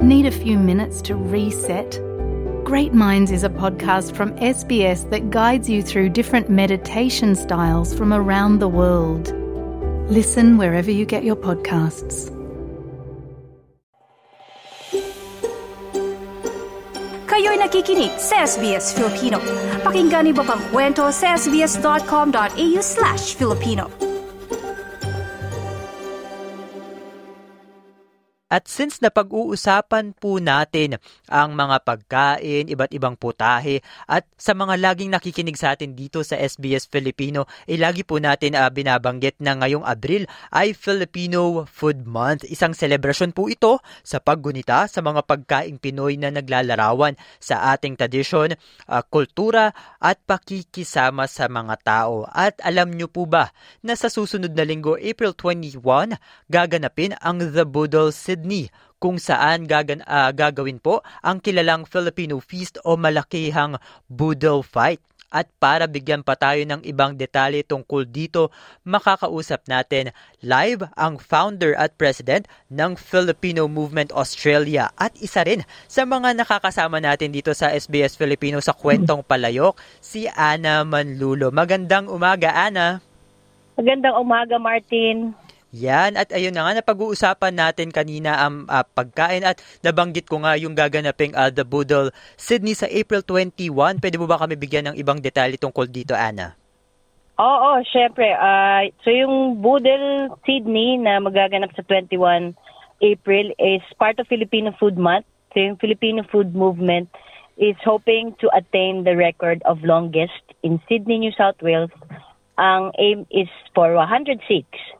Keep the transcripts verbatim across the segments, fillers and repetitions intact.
Need a few minutes to reset? Great Minds is a podcast from S B S that guides you through different meditation styles from around the world. Listen wherever you get your podcasts. Kayo'y nakikinig sa S B S Filipino. Pakinggan niyo pa ang kwento sa sbs.com.au slash Filipino. At since napag-uusapan po natin ang mga pagkain, iba't ibang putahe, at sa mga laging nakikinig sa atin dito sa S B S Filipino, eh lagi po natin uh, binabanggit na ngayong Abril ay Filipino Food Month. Isang selebrasyon po ito sa paggunita sa mga pagkaing Pinoy na naglalarawan sa ating tradisyon, uh, kultura at pakikisama sa mga tao. At alam nyo po ba na sa susunod na linggo, April twenty-first, gaganapin ang The Boodle Sydney, kung saan gagan, uh, gagawin po ang kilalang Filipino Feast o malakihang Boodle Fight. At para bigyan pa tayo ng ibang detalye tungkol dito, makakausap natin live ang founder at president ng Filipino Movement Australia at isa rin sa mga nakakasama natin dito sa S B S Filipino sa Kwentong Palayok, si Ana Manlulo. Magandang umaga, Ana. Magandang umaga, Martin. Yan, at ayun na nga, napag-uusapan natin kanina ang uh, pagkain at nabanggit ko nga yung gaganaping uh, The Boodle Sydney sa April twenty-first. Pwede mo ba kami bigyan ng ibang detalye tungkol dito, Ana? Oo, syempre. Uh, so yung Boodle Sydney na magaganap sa twenty-first April is part of Filipino Food Month. So yung Filipino Food Movement is hoping to attain the record of longest in Sydney, New South Wales. Ang aim is for one hundred six.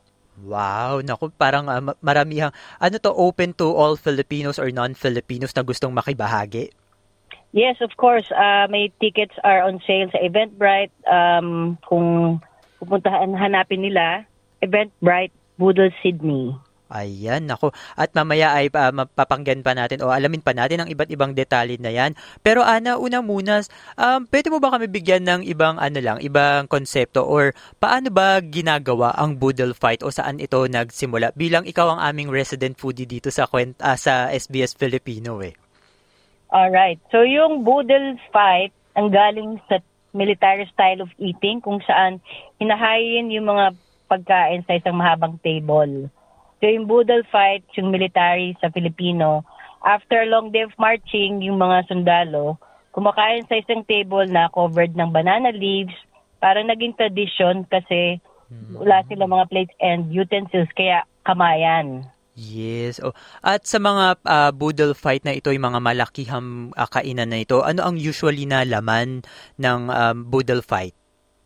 Wow, naku, parang uh, maramihang, ano to, open to all Filipinos or non-Filipinos na gustong makibahagi? Yes, of course. Uh, may tickets are on sale sa Eventbrite. Um, kung pupuntahan, hanapin nila, Eventbrite, Boodle Sydney. Ayan, naku. At mamaya ay uh, mapapanggan pa natin o alamin pa natin ang iba't ibang detalye na yan. Pero Ana, una muna, um, pwede mo ba kami bigyan ng ibang ano lang, ibang konsepto or paano ba ginagawa ang Boodle Fight o saan ito nagsimula? Bilang ikaw ang aming resident foodie dito sa kwent, uh, sa S B S Filipino eh. Alright. So yung Boodle Fight ang galing sa military style of eating kung saan hinahayin yung mga pagkain sa isang mahabang table. So yung Boodle Fight, yung military sa Filipino, after a long day of marching, yung mga sundalo, kumakain sa isang table na covered ng banana leaves, parang naging tradition kasi wala sila mga plates and utensils, kaya kamayan. Yes. Oh. At sa mga uh, Boodle Fight na ito, yung mga malakihang uh, kainan na ito, ano ang usually na laman ng um, Boodle Fight?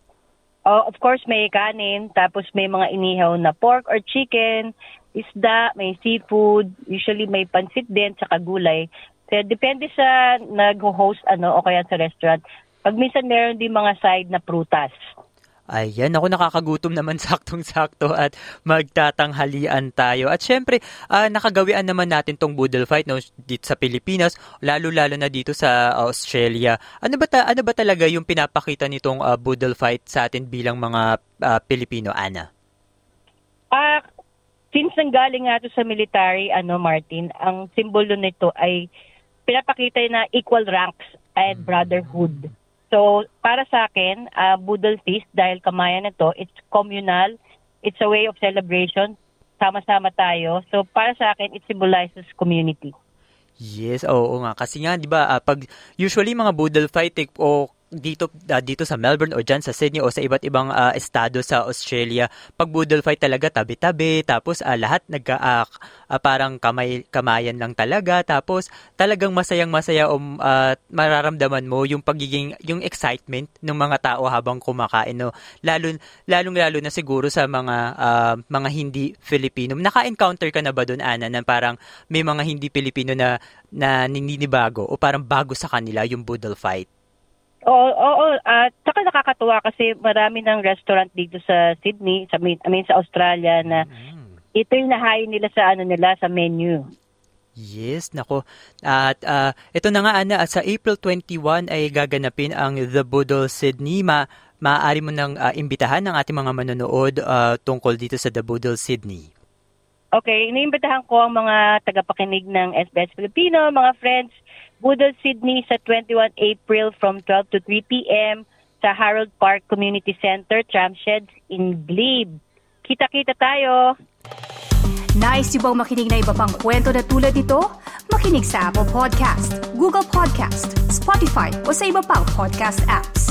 Oh, of course, may kanin, tapos may mga inihaw na pork or chicken, isda, may seafood, usually may pansit din, saka gulay. So, depende sa nag-host ano, o kaya sa restaurant. Pag minsan meron din mga side na prutas. Ayan, ako nakakagutom naman saktong-sakto at magtatanghalian tayo. At syempre, uh, nakagawian naman natin tong Boodle Fight no, dito sa Pilipinas, lalo-lalo na dito sa Australia. Ano ba, ta- ano ba talaga yung pinapakita nitong uh, Boodle Fight sa atin bilang mga uh, Pilipino, Ana? Ah, uh, since nanggaling nga ito sa military, ano Martin, ang simbolo nito ay pinapakita na equal ranks and brotherhood. So, para sa akin, uh, Boodle Feast, dahil kamayan ito, it's communal, it's a way of celebration, sama-sama tayo. So, para sa akin, it symbolizes community. Yes, oo nga. Kasi nga, di ba, uh, pag usually mga Boodle Fight, eh, o dito uh, dito sa Melbourne o dyan sa Sydney o sa iba't ibang uh, estado sa Australia, pag Boodle Fight talaga tabi-tabi, tapos uh, lahat nagka uh, uh, parang kamay kamayan lang talaga, tapos talagang masayang-masaya o um, uh, mararamdaman mo yung pagiging yung excitement ng mga tao habang kumakain, no. Lalo lalong-lalo na siguro sa mga uh, mga hindi Filipino. Naka-encounter ka na ba doon, Ana, na parang may mga hindi Filipino na na nininibago o parang bago sa kanila yung Boodle Fight? Oo, oo, at saka nakakatuwa kasi marami ng restaurant dito sa Sydney, sa I mean sa Australia na mm. ito yung nahayin nila sa ano nila sa menu. Yes, nako. At uh, ito na nga, Ana, at sa April twenty-first ay gaganapin ang The Boodle Sydney. Ma maaari mo nang uh, imbitahan ng ating mga manonood uh, tungkol dito sa The Boodle Sydney. Okay, iniimbitahan ko ang mga tagapakinig ng S B S Filipino, mga friends, Boodle Sydney sa twenty-one April from twelve to three p.m. sa Harold Park Community Center, Tramsheds in Glebe. Kita-kita tayo! Nice yung bang makinig na iba pang kwento na tulad ito? Makinig sa Apple Podcast, Google Podcast, Spotify o sa iba pang podcast apps.